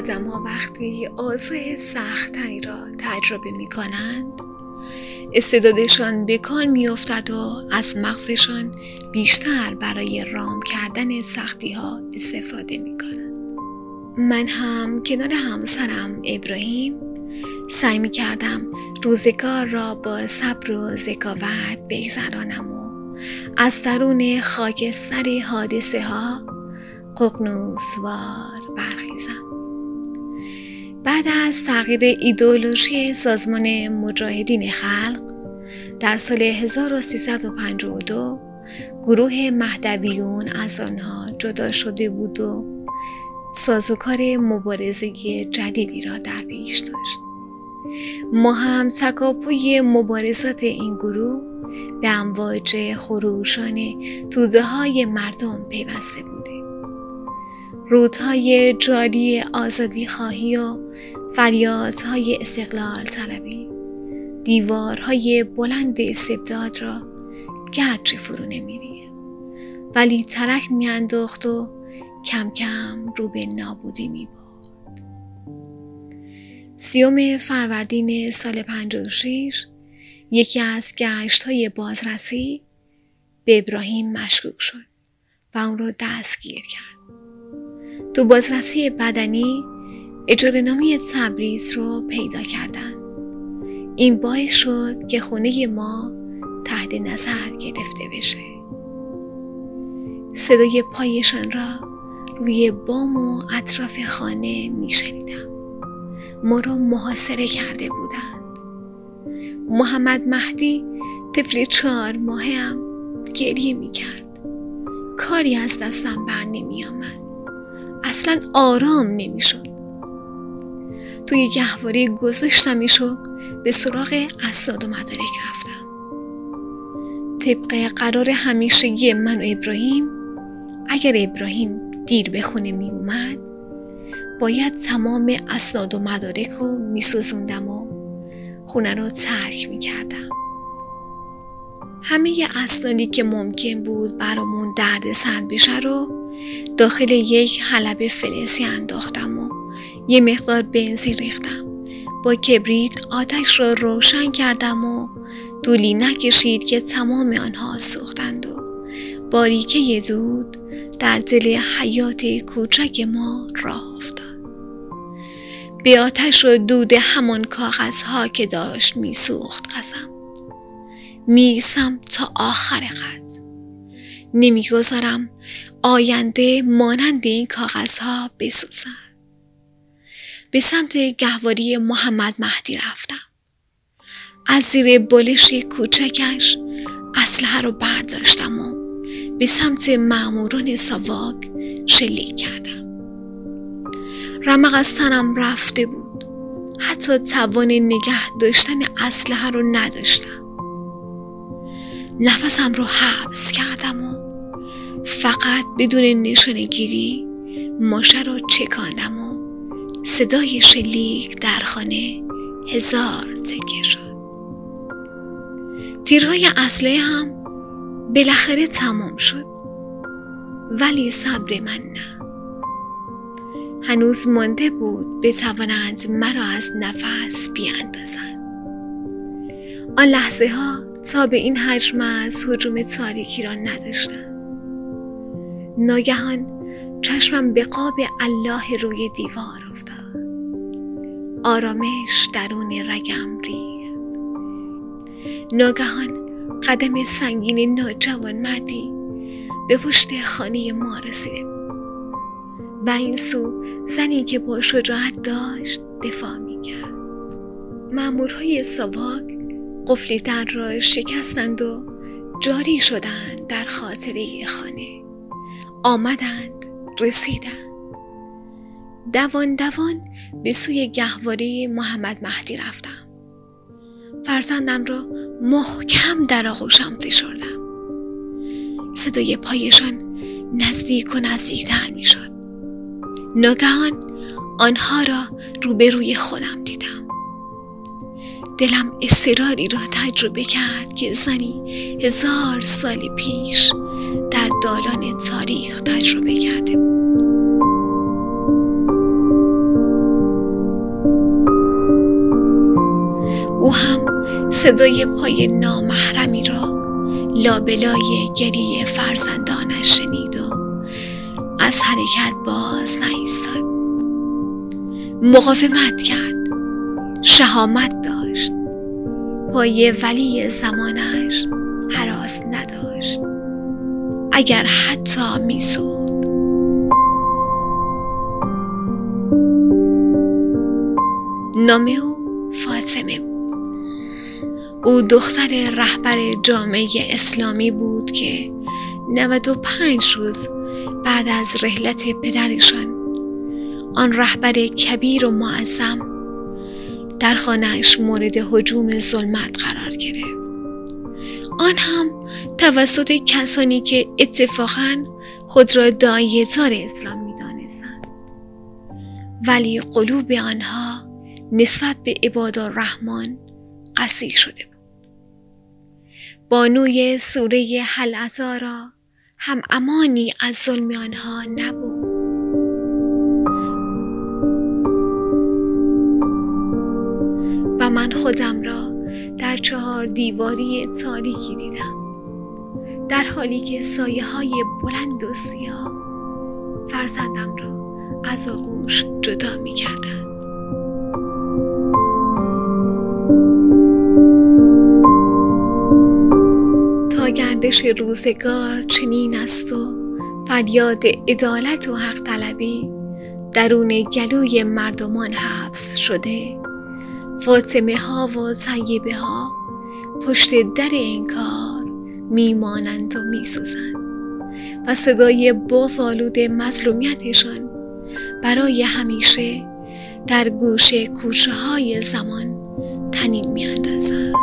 آدم‌ها وقتی اوضاع سخت‌تری را تجربه می‌کنند، استعدادشان به کار می‌افتد و از مغزشان بیشتر برای رام کردن سختی‌ها استفاده می‌کنند. من هم کنار همسرم ابراهیم سعی می‌کردم روزگار را با صبر و ذکاوت بگذرانم و از درون خاکستر حادثه‌ها ققنوسوار برخیزم. بعد از تغییر ایدئولوژی سازمان مجاهدین خلق در سال 1352 گروه مهدویون از آنها جدا شده بود و سازوکار مبارزه جدیدی را در پیش داشت. ما هم تکاپوی مبارزات این گروه به امواج خروشان توده های مردم پیوسته بودیم. رودهای جاری آزادی خواهی و فریادهای استقلال طلبی دیوارهای بلند استبداد را گرچه فرو نمی‌ریخت ولی ترک می‌انداخت و کم کم رو به نابودی می‌برد. 30 فروردین سال 56 یکی از گشت‌های بازرسی به ابراهیم مشکوک شد و اون رو دستگیر کرد. تو بازرسی بدنی اجاره‌نامه تبریز رو پیدا کردن. این باعث شد که خونه ما تحت نظر گرفته بشه. صدای پایشان را روی بام و اطراف خانه میشنیدم. ما رو محاصره کرده بودند. محمد مهدی طفل 4 ماهه هم گریه میکرد. کاری از دستم بر نمی آمد. اصلا آرام نمیشد. توی گهواره گذاشتمش و به سراغ اسناد و مدارک رفتم. طبق قرار همیشگی من و ابراهیم، اگر ابراهیم دیر به خونه می اومد باید تمام اسناد و مدارک رو می سوزوندم و خونه رو ترک می کردم. همه اسنادی که ممکن بود برامون درد سر بشه رو داخل یک حلبه فلزی انداختم و یه مقدار بنزین ریختم. با کبریت آتش را روشن کردم و طولی نکشید که تمام آنها سوختند و باریکه دود در دل حیات کوچک ما راه افتاد. به آتش و دود همان کاغذها که داشت می سوخت قسم. میسم تا آخر خط. نمیگذارم آینده مانند این کاغذها بسوزد. به سمت گهواری محمد مهدی رفتم. از زیر بالش کوچکش اسلحه رو برداشتم و به سمت ماموران ساواک شلیک کردم. رمق از تنم رفته بود. حتی توان نگه داشتن اسلحه رو نداشتم. نفسم رو حبس کردم و فقط بدون نشانه‌گیری ماشه رو چکاندم و صدای شلیک در خانه 1000 تکه شد. تیرهای اسلحه هم بالاخره تمام شد ولی صبر من نه. هنوز مانده بود بتوانند مرا از نفس بیاندازند. آن لحظه ها تا به این حجم از هجوم تاریکی را نداشتم. ناگهان چشمم به قاب الله روی دیوار افتاد. آرامش درون رگم ریخت. ناگهان قدم سنگین ناجوان مردی به پشت خانه ما رسیده بود و این سو زنی که با شجاعت داشت دفاع می‌کرد. مامورهای ساواک قفل در را شکستند و جاری شدند در خاطره خانه. آمدند، رسیدند. دوان دوان به سوی گهواره محمد مهدی رفتم. فرزندم را محکم در آغوشم فشردم. صدای پایشان نزدیک و نزدیکتر می شد. ناگهان آنها را روبروی خودم دیدم. دلم اضطراری را تجربه کرد که زنی 1000 سال پیش در دالان تاریخ تجربه کرده بود. او هم صدای پای نامحرمی را لابلای گریه فرزندانش شنید و از حرکت باز نایستاد. مقاومت کرد، شهامت داشت، پای ولی زمانش هراس نداشت، اگر حتی می‌سوخت. نام او فاطمه بود. او دختر رهبر جامعه اسلامی بود که 95 روز بعد از رحلت پدرشان، آن رهبر کبیر و معظم، در خانه‌اش مورد هجوم ظلمت قرار گرفت. آن هم توسط کسانی که اتفاقاً خود را داعیه‌دار اسلام می‌دانستند، ولی قلوب آنها نسبت به عبادالرحمن قسی شده بود. بانوی سوره هل اتی را هم امانی از ظلم آنها نبود. و من خودم را در 4 دیواری تاریکی دیدم، در حالی که سایه‌های بلند و سیاه فرزندم را از آغوش جدا می‌کردند. تا گردش روزگار چنین است و فریاد عدالت و حق طلبی درون گلوی مردمان حبس شده، فاطمه ها و طیبه ها پشت در انکار میمانند و میسوزند و صدای بغض‌آلود مظلومیتشان برای همیشه در گوش کوچه های زمان طنین میاندازند.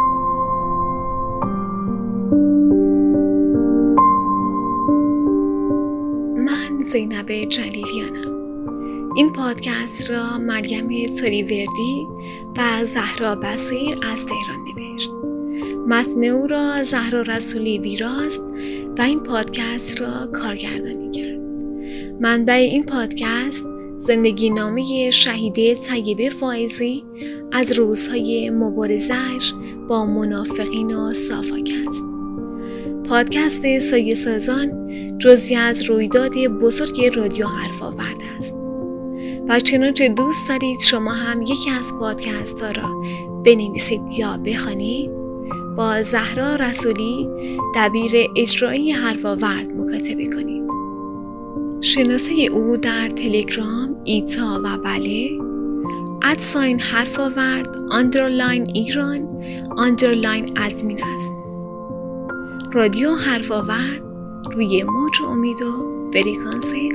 من زینب جلیلیانم. این پادکست را مریم تاریوردی و زهرا بصیر از تهران نوشت. متن او را زهرا رسولی ویراست و این پادکست را کارگردانی کرد. منبع این پادکست زندگی نامه شهیده طیبه فائزی از روزهای مبارزه‌اش با منافقین و صافاک است. پادکست سایه سازان جزئی از رویداد بزرگ رادیو حرف آورد است و چنانچه دوست دارید شما هم یکی از پادکست ها را بنویسید یا بخوانید، با زهرا رسولی دبیر اجرایی حرف آورد مکاتبه کنید. شناسه او در تلگرام ایتا و بله @حرف آورد ایران _admin است. رادیو حرف آورد روی موج امید و فرکانس